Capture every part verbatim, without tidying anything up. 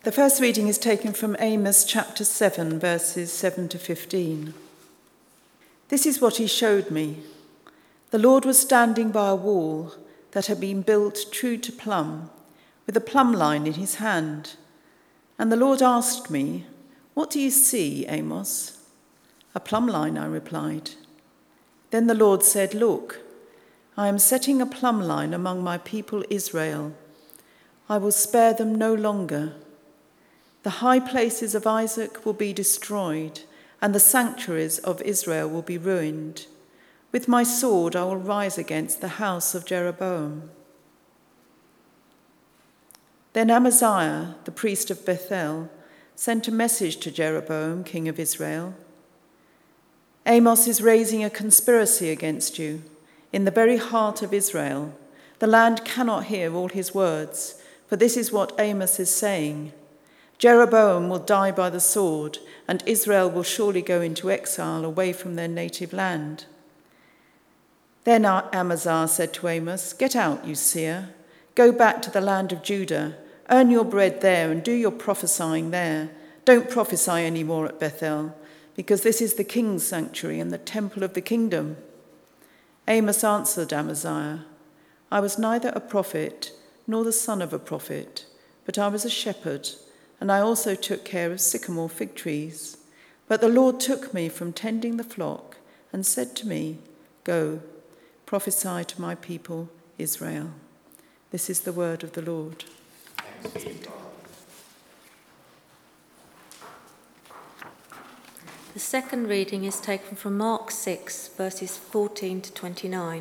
The first reading is taken from Amos chapter seven, verses seven to fifteen. This is what he showed me. The Lord was standing by a wall that had been built true to plumb, with a plumb line in his hand. And the Lord asked me, "What do you see, Amos?" "A plumb line," I replied. Then the Lord said, "Look, I am setting a plumb line among my people Israel. I will spare them no longer. The high places of Isaac will be destroyed, and the sanctuaries of Israel will be ruined. With my sword I will rise against the house of Jeroboam." Then Amaziah, the priest of Bethel, sent a message to Jeroboam, king of Israel. "Amos is raising a conspiracy against you in the very heart of Israel. The land cannot hear all his words, for this is what Amos is saying. Jeroboam will die by the sword, and Israel will surely go into exile away from their native land." Then Amaziah said to Amos, "Get out, you seer. Go back to the land of Judah. Earn your bread there and do your prophesying there. Don't prophesy any more at Bethel, because this is the king's sanctuary and the temple of the kingdom." Amos answered Amaziah, "I was neither a prophet nor the son of a prophet, but I was a shepherd, and I also took care of sycamore fig trees. But the Lord took me from tending the flock and said to me, 'Go, prophesy to my people Israel.'" This is the word of the Lord. Thanks be to God. The second reading is taken from Mark six, verses fourteen to twenty-nine.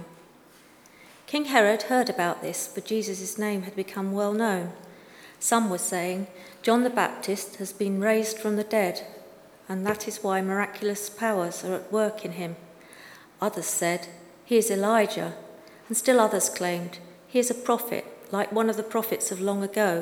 King Herod heard about this, for Jesus' name had become well known. Some were saying, "John the Baptist has been raised from the dead, and that is why miraculous powers are at work in him." Others said, "He is Elijah," and still others claimed, "He is a prophet, like one of the prophets of long ago."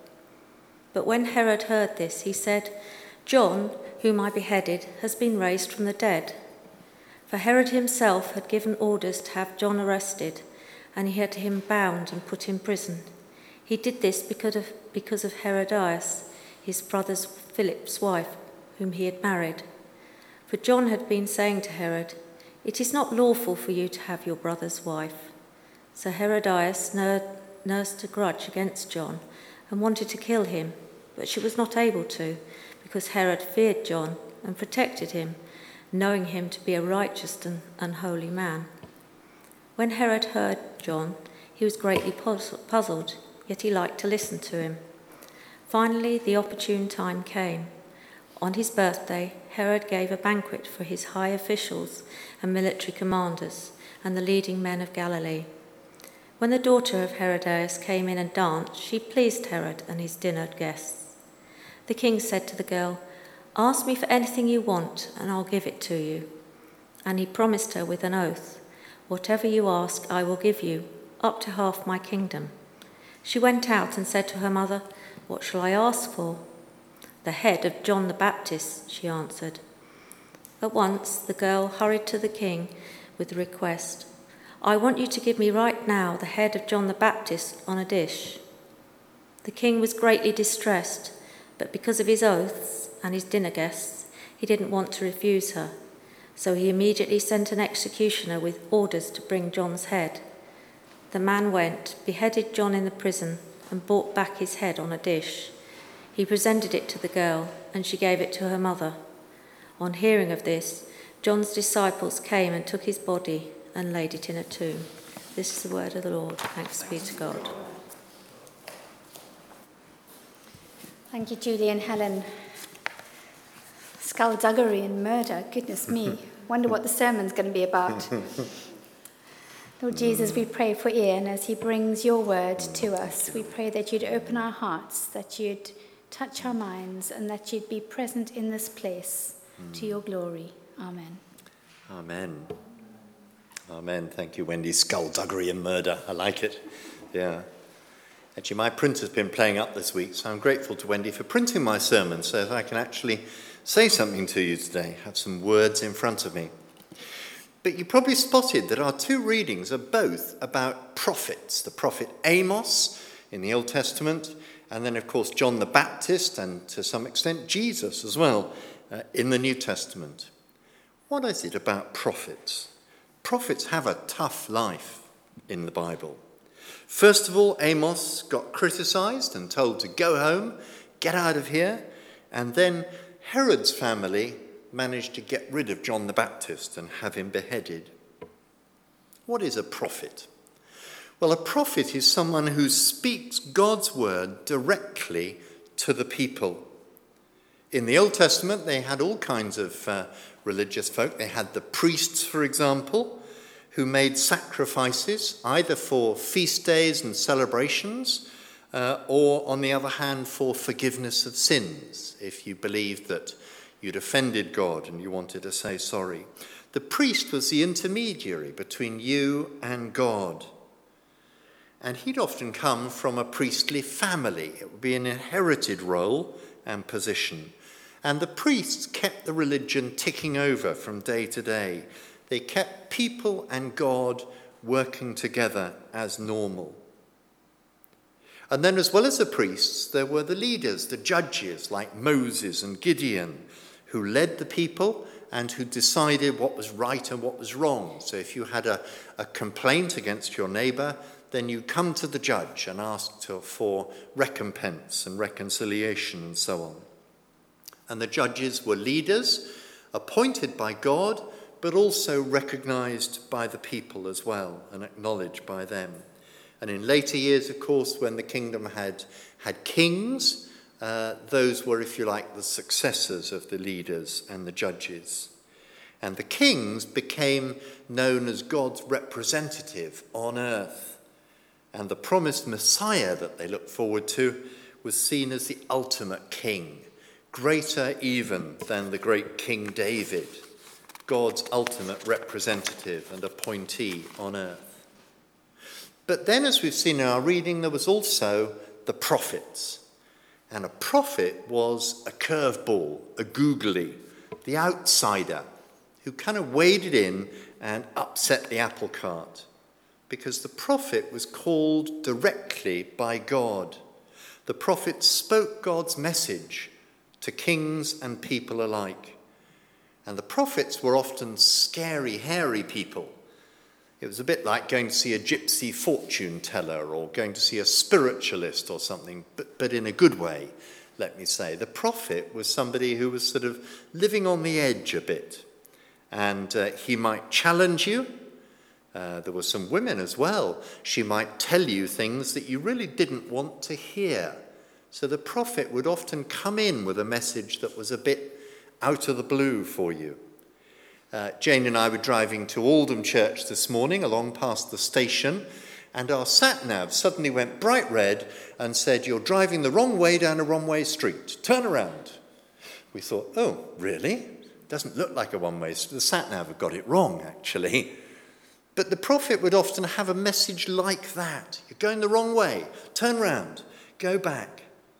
But when Herod heard this, he said, "John, whom I beheaded, has been raised from the dead." For Herod himself had given orders to have John arrested, and he had him bound and put in prison. He did this because of, because of Herodias, his brother Philip's wife, whom he had married. For John had been saying to Herod, "It is not lawful for you to have your brother's wife." So Herodias nursed a grudge against John and wanted to kill him, but she was not able to, because Herod feared John and protected him, knowing him to be a righteous and holy man. When Herod heard John, he was greatly puzzled, yet he liked to listen to him. Finally, the opportune time came. On his birthday, Herod gave a banquet for his high officials and military commanders and the leading men of Galilee. When the daughter of Herodias came in and danced, she pleased Herod and his dinner guests. The king said to the girl, "Ask me for anything you want, and I'll give it to you." And he promised her with an oath, "Whatever you ask, I will give you, up to half my kingdom." She went out and said to her mother, "What shall I ask for?" "The head of John the Baptist," she answered. At once the girl hurried to the king with the request, "I want you to give me right now the head of John the Baptist on a dish." The king was greatly distressed, but because of his oaths and his dinner guests, he didn't want to refuse her. So he immediately sent an executioner with orders to bring John's head. The man went, beheaded John in the prison, and brought back his head on a dish. He presented it to the girl, and she gave it to her mother. On hearing of this, John's disciples came and took his body and laid it in a tomb. This is the word of the Lord. Thanks be to God. Thank you, Julie and Helen. Skullduggery and murder, goodness me. Wonder what the sermon's going to be about. Lord Jesus, we pray for Ian as he brings your word to us. We pray that you'd open our hearts, that you'd touch our minds, and that you'd be present in this place to your glory. Amen. Amen. Amen. Thank you, Wendy. Skullduggery and murder. I like it. Yeah. Actually, my printer's been playing up this week, so I'm grateful to Wendy for printing my sermon so that I can actually say something to you today, have some words in front of me. But you probably spotted that our two readings are both about prophets, the prophet Amos in the Old Testament And then, of course, John the Baptist and, to some extent, Jesus as well uh, in the New Testament. What is it about prophets? Prophets have a tough life in the Bible. First of all, Amos got criticised and told to go home, get out of here. And then Herod's family managed to get rid of John the Baptist and have him beheaded. What is a prophet? Well, a prophet is someone who speaks God's word directly to the people. In the Old Testament, they had all kinds of uh, religious folk. They had the priests, for example, who made sacrifices either for feast days and celebrations uh, or, on the other hand, for forgiveness of sins, if you believed that you'd offended God and you wanted to say sorry. The priest was the intermediary between you and God. And he'd often come from a priestly family. It would be an inherited role and position. And the priests kept the religion ticking over from day to day. They kept people and God working together as normal. And then, as well as the priests, there were the leaders, the judges like Moses and Gideon, who led the people and who decided what was right and what was wrong. So if you had a, a complaint against your neighbour, then you come to the judge and ask to, for recompense and reconciliation and so on. And the judges were leaders appointed by God, but also recognised by the people as well and acknowledged by them. And in later years, of course, when the kingdom had, had kings, uh, those were, if you like, the successors of the leaders and the judges. And the kings became known as God's representative on earth. And the promised Messiah that they looked forward to was seen as the ultimate king, greater even than the great King David, God's ultimate representative and appointee on earth. But then, as we've seen in our reading, there was also the prophets. And a prophet was a curveball, a googly, the outsider, who kind of waded in and upset the apple cart. Because the prophet was called directly by God. The prophet spoke God's message to kings and people alike. And the prophets were often scary, hairy people. It was a bit like going to see a gypsy fortune teller or going to see a spiritualist or something, but, but in a good way, let me say. The prophet was somebody who was sort of living on the edge a bit. And uh, he might challenge you. Uh, there were some women as well. She might tell you things that you really didn't want to hear. So the prophet would often come in with a message that was a bit out of the blue for you. Uh, Jane and I were driving to Oldham Church this morning along past the station, and our sat-nav suddenly went bright red and said, "You're driving the wrong way down a one-way street. Turn around." We thought, oh, really? Doesn't look like a one-way street. The sat-nav had got it wrong, actually. But the prophet would often have a message like that. You're going the wrong way. Turn round. Go back.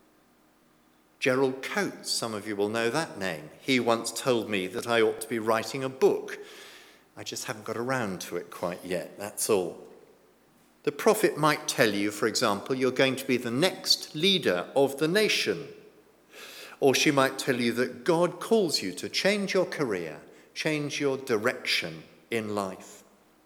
Gerald Coates, some of you will know that name. He once told me that I ought to be writing a book. I just haven't got around to it quite yet, that's all. The prophet might tell you, for example, you're going to be the next leader of the nation. Or she might tell you that God calls you to change your career, change your direction in life.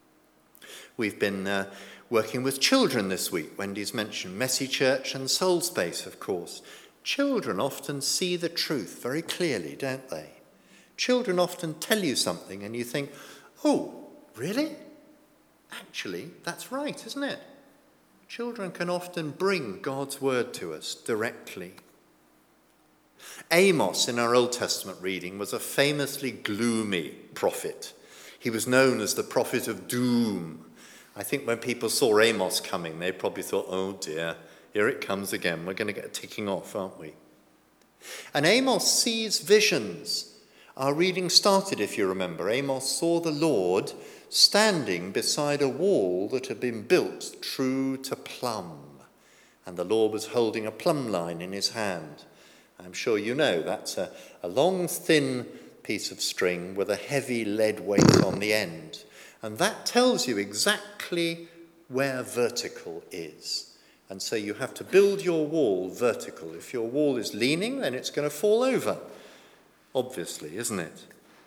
We've been uh, working with children this week. Wendy's mentioned Messy Church and Soul Space, of course. Children often see the truth very clearly, don't they? Children often tell you something and you think, oh, really? Actually, that's right, isn't it? Children can often bring God's word to us directly. Amos, in our Old Testament reading, was a famously gloomy prophet. He was known as the prophet of doom. I think when people saw Amos coming, they probably thought, oh dear, here it comes again. We're going to get a ticking off, aren't we? And Amos sees visions. Our reading started, if you remember. Amos saw the Lord standing beside a wall that had been built true to plumb. And the Lord was holding a plumb line in his hand. I'm sure you know that's a, a long, thin piece of string with a heavy lead weight on the end. And that tells you exactly where vertical is. And so you have to build your wall vertical. If your wall is leaning, then it's going to fall over, obviously, isn't it?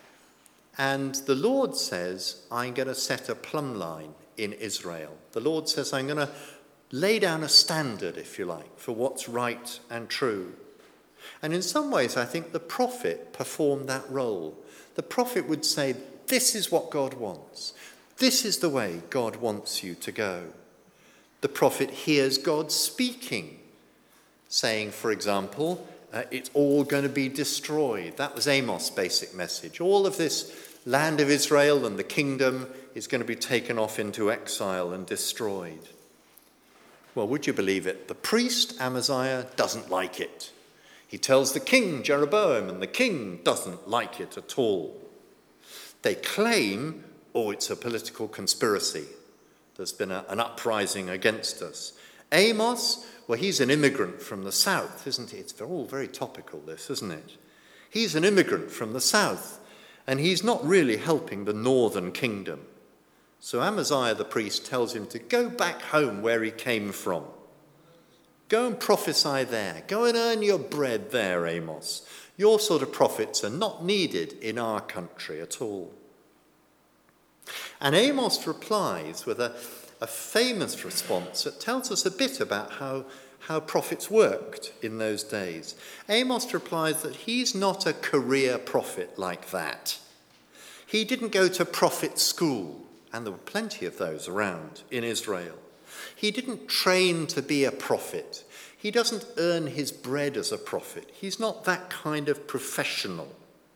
And the Lord says, I'm going to set a plumb line in Israel. The Lord says, I'm going to lay down a standard, if you like, for what's right and true. And in some ways, I think the prophet performed that role. The prophet would say, this is what God wants. This is the way God wants you to go. The prophet hears God speaking, saying, for example, uh, it's all going to be destroyed. That was Amos' basic message. All of this land of Israel and the kingdom is going to be taken off into exile and destroyed. Well, would you believe it? The priest, Amaziah, doesn't like it. He tells the king, Jeroboam, and the king doesn't like it at all. They claim, oh, it's a political conspiracy. There's been a, an uprising against us. Amos, well, he's an immigrant from the south, isn't he? It's all very topical, this, isn't it? He's an immigrant from the south, and he's not really helping the northern kingdom. So Amaziah the priest tells him to go back home where he came from. Go and prophesy there. Go and earn your bread there, Amos. Your sort of prophets are not needed in our country at all. And Amos replies with a, a famous response that tells us a bit about how, how prophets worked in those days. Amos replies that he's not a career prophet like that. He didn't go to prophet school, and there were plenty of those around in Israel. He didn't train to be a prophet. He doesn't earn his bread as a prophet. He's not that kind of professional.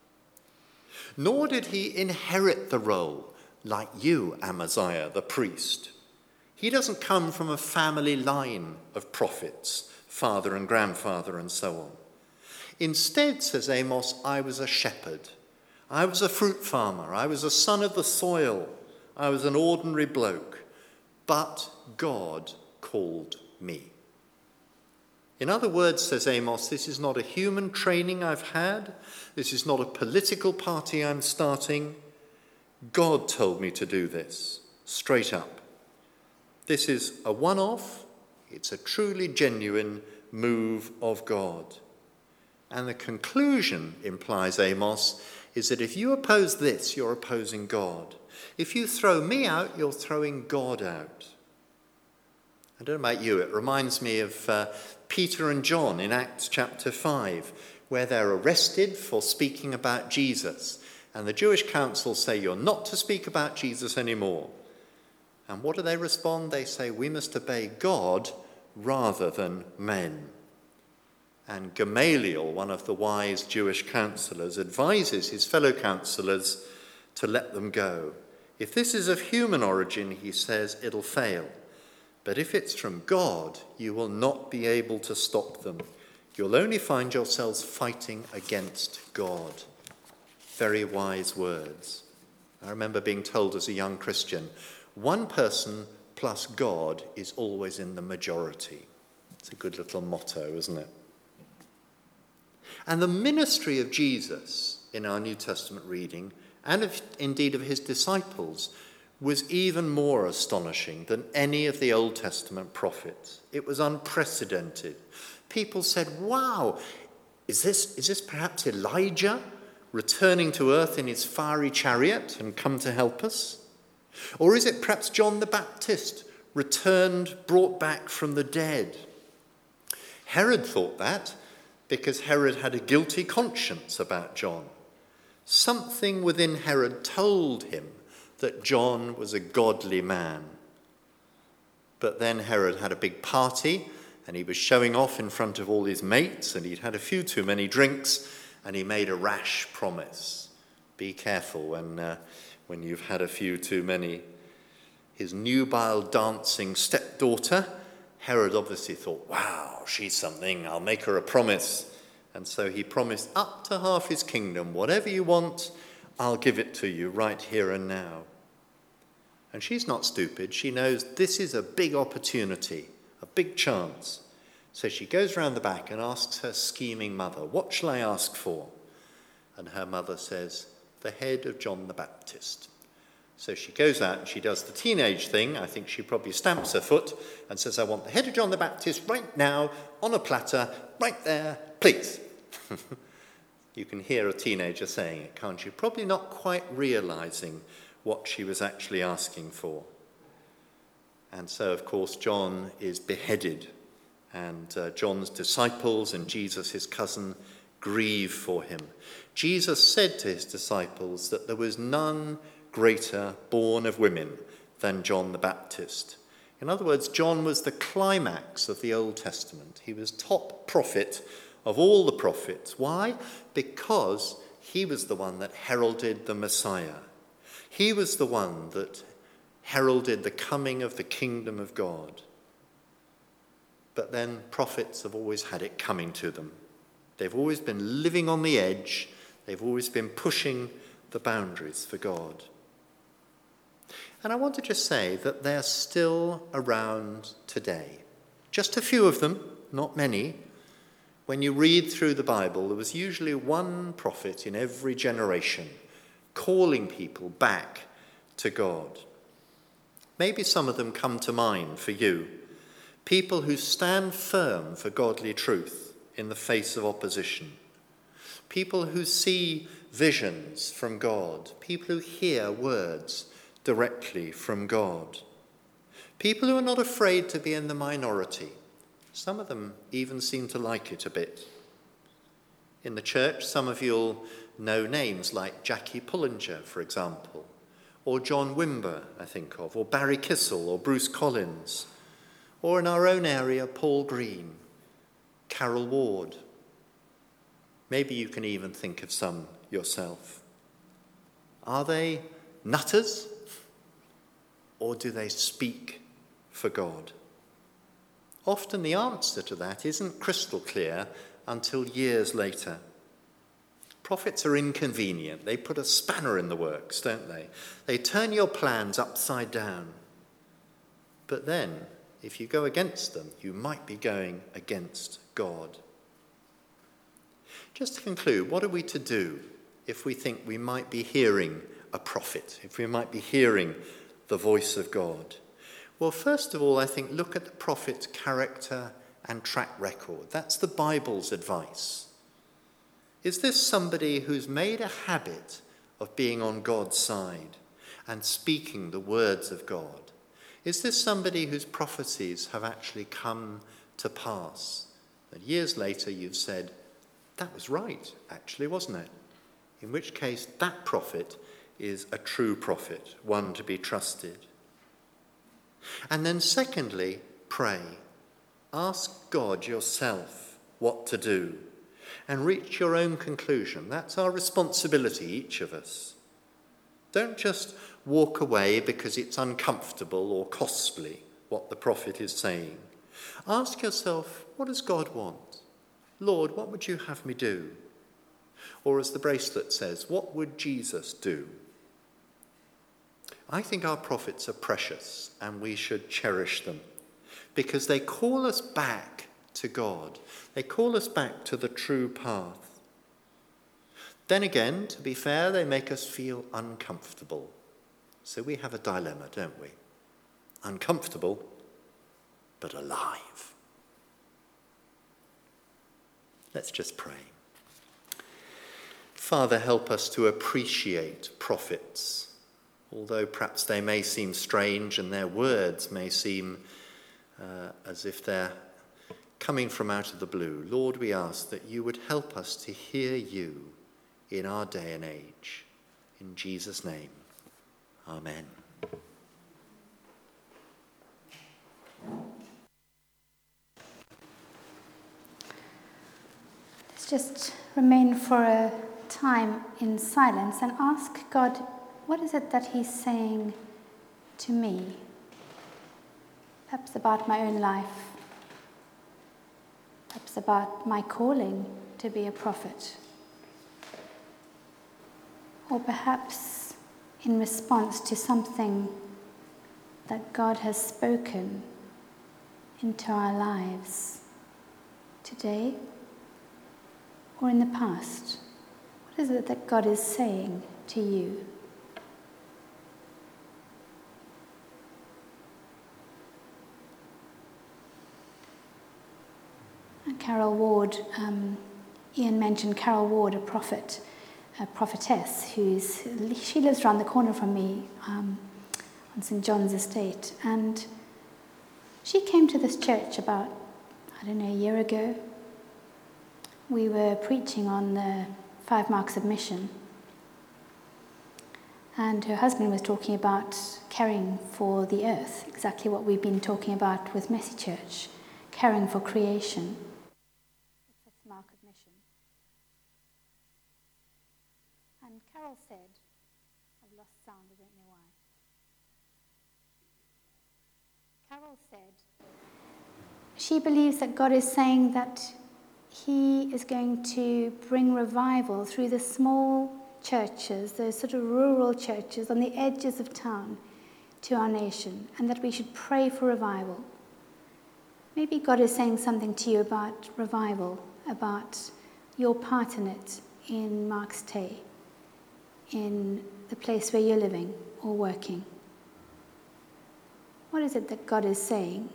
Nor did he inherit the role like you, Amaziah, the priest. He doesn't come from a family line of prophets, father and grandfather and so on. Instead, says Amos, I was a shepherd. I was a fruit farmer. I was a son of the soil. I was an ordinary bloke. But God called me. In other words, says Amos, this is not a human training I've had. This is not a political party I'm starting. God told me to do this, straight up. This is a one-off. It's a truly genuine move of God. And the conclusion, implies Amos, is that if you oppose this, you're opposing God. If you throw me out, you're throwing God out. I don't know about you, it reminds me of uh, Peter and John in Acts chapter five, where they're arrested for speaking about Jesus. And the Jewish council say, you're not to speak about Jesus anymore. And what do they respond? They say, we must obey God rather than men. And Gamaliel, one of the wise Jewish councillors, advises his fellow councillors to let them go. If this is of human origin, he says, it'll fail. But if it's from God, you will not be able to stop them. You'll only find yourselves fighting against God. Very wise words. I remember being told as a young Christian, one person plus God is always in the majority. It's a good little motto, isn't it? And the ministry of Jesus in our New Testament reading, and of, indeed of his disciples, was even more astonishing than any of the Old Testament prophets. It was unprecedented. People said, wow, is this, is this perhaps Elijah returning to earth in his fiery chariot and come to help us? Or is it perhaps John the Baptist returned, brought back from the dead? Herod thought that because Herod had a guilty conscience about John. Something within Herod told him that John was a godly man. But then Herod had a big party and he was showing off in front of all his mates and he'd had a few too many drinks and he made a rash promise. Be careful when, uh, when you've had a few too many. His nubile dancing stepdaughter, Herod obviously thought, wow, she's something, I'll make her a promise. And so he promised up to half his kingdom, whatever you want, I'll give it to you right here and now. And she's not stupid. She knows this is a big opportunity, a big chance. So she goes round the back and asks her scheming mother, what shall I ask for? And her mother says, the head of John the Baptist. So she goes out and she does the teenage thing. I think she probably stamps her foot and says, I want the head of John the Baptist right now on a platter, right there, please. You can hear a teenager saying it, can't you? Probably not quite realizing what she was actually asking for. And so, of course, John is beheaded, and uh, John's disciples and Jesus, his cousin, grieve for him. Jesus said to his disciples that there was none greater born of women than John the Baptist. In other words, John was the climax of the Old Testament. He was top prophet of all the prophets. Why? Because he was the one that heralded the Messiah. He was the one that heralded the coming of the kingdom of God. But then prophets have always had it coming to them. They've always been living on the edge. They've always been pushing the boundaries for God. And I want to just say that they're still around today. Just a few of them, not many. When you read through the Bible, there was usually one prophet in every generation calling people back to God. Maybe some of them come to mind for you. People who stand firm for godly truth in the face of opposition. People who see visions from God. People who hear words directly from God. People who are not afraid to be in the minority. Some of them even seem to like it a bit. In the church, some of you'll know names like Jackie Pullinger, for example, or John Wimber, I think of, or Barry Kissel, or Bruce Collins, or in our own area, Paul Green, Carol Ward. Maybe you can even think of some yourself. Are they nutters, or do they speak for God? Often the answer to that isn't crystal clear until years later. Prophets are inconvenient. They put a spanner in the works, don't they? They turn your plans upside down. But then, if you go against them, you might be going against God. Just to conclude, what are we to do if we think we might be hearing a prophet, if we might be hearing the voice of God? Well, first of all, I think look at the prophet's character and track record. That's the Bible's advice. Is this somebody who's made a habit of being on God's side and speaking the words of God? Is this somebody whose prophecies have actually come to pass? And years later you've said, that was right, actually, wasn't it? In which case, that prophet is a true prophet, one to be trusted. And then secondly, pray. Ask God yourself what to do and reach your own conclusion. That's our responsibility, each of us. Don't just walk away because it's uncomfortable or costly what the prophet is saying. Ask yourself, what does God want? Lord, what would you have me do? Or as the bracelet says, what would Jesus do? I think our prophets are precious and we should cherish them because they call us back to God. They call us back to the true path. Then again, to be fair, they make us feel uncomfortable. So we have a dilemma, don't we? Uncomfortable, but alive. Let's just pray. Father, help us to appreciate prophets, although perhaps they may seem strange and their words may seem uh, as if they're coming from out of the blue. Lord, we ask that you would help us to hear you in our day and age. In Jesus' name, amen. Let's just remain for a time in silence and ask God, what is it that he's saying to me? Perhaps about my own life. Perhaps about my calling to be a prophet. Or perhaps in response to something that God has spoken into our lives today or in the past. What is it that God is saying to you? Carol Ward, um, Ian mentioned Carol Ward, a prophet, a prophetess, who's she lives around the corner from me um, on Saint John's Estate, and she came to this church about, I don't know, a year ago. We were preaching on the five marks of mission, and her husband was talking about caring for the earth, exactly what we've been talking about with Mercy Church, caring for creation. The fifth mark of mission. And Carol said, I've lost sound, I don't know why. Carol said, she believes that God is saying that he is going to bring revival through the small churches, those sort of rural churches on the edges of town, to our nation, and that we should pray for revival. Maybe God is saying something to you about revival, about your part in it in Mark's Tay, in the place where you're living or working. What is it that God is saying?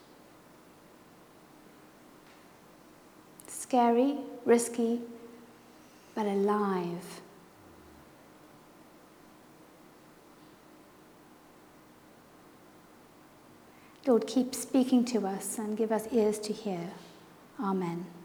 Scary, risky, but alive. Lord, keep speaking to us and give us ears to hear. Amen.